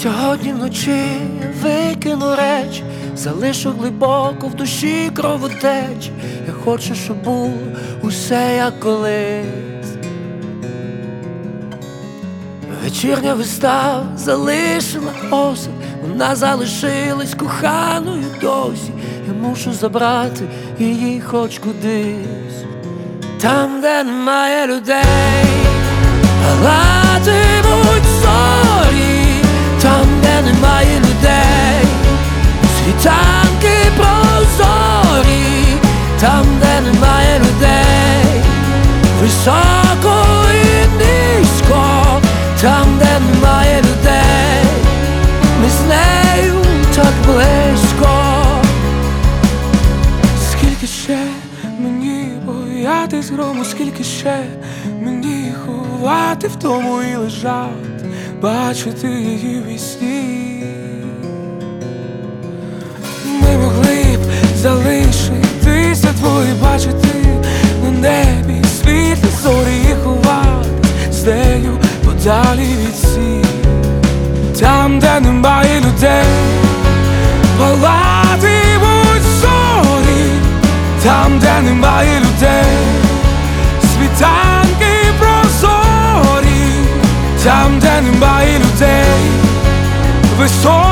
Сьогодні вночі викину речі, залишу глибоко в душі кровотеч. Я хочу, щоб було усе як колись. Вечірня вистава залишила осад, вона залишилась коханою досі. Я мушу забрати її хоч кудись, там, де немає людей, палатимуть зорі, там, де немає людей, світанки прозорі, там, де немає людей, високо і низько, там, де немає людей, ми з нею так близько. Скільки ще мені боятись грому, скільки ще мені ховати в тому і лежать, бачити її в вісні. Ми могли б залишитися двоє, бачити на небі світлі зорі і ховати з нею подалі від всіх, там, де немає людей, палатимуть зорі, там, де немає людей, світанки прозорі, там, де немає людей, високо